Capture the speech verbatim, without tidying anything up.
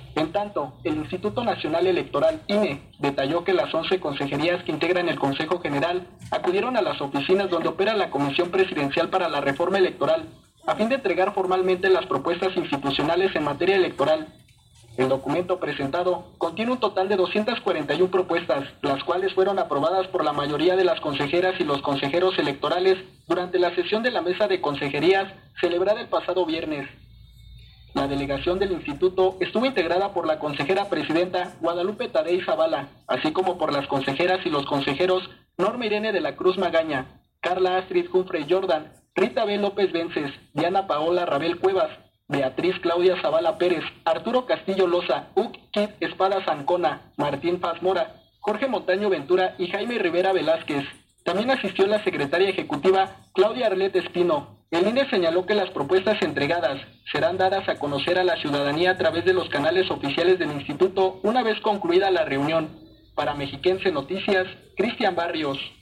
En tanto, el Instituto Nacional Electoral, I N E, detalló que las once consejerías que integran el Consejo General acudieron a las oficinas donde opera la Comisión Presidencial para la Reforma Electoral, a fin de entregar formalmente las propuestas institucionales en materia electoral. El documento presentado contiene un total de doscientas cuarenta y una propuestas, las cuales fueron aprobadas por la mayoría de las consejeras y los consejeros electorales durante la sesión de la Mesa de Consejerías celebrada el pasado viernes. La delegación del instituto estuvo integrada por la consejera presidenta Guadalupe Tadei Zavala, así como por las consejeras y los consejeros Norma Irene de la Cruz Magaña, Carla Astrid Humphrey Jordan, Rita B. López Vences, Diana Paola Rabel Cuevas, Beatriz Claudia Zavala Pérez, Arturo Castillo Loza, Uc Kid Espada Zancona, Martín Paz Mora, Jorge Montaño Ventura y Jaime Rivera Velázquez. También asistió la secretaria ejecutiva Claudia Arlet Espino. El I N E señaló que las propuestas entregadas serán dadas a conocer a la ciudadanía a través de los canales oficiales del instituto una vez concluida la reunión. Para Mexiquense Noticias, Cristian Barrios.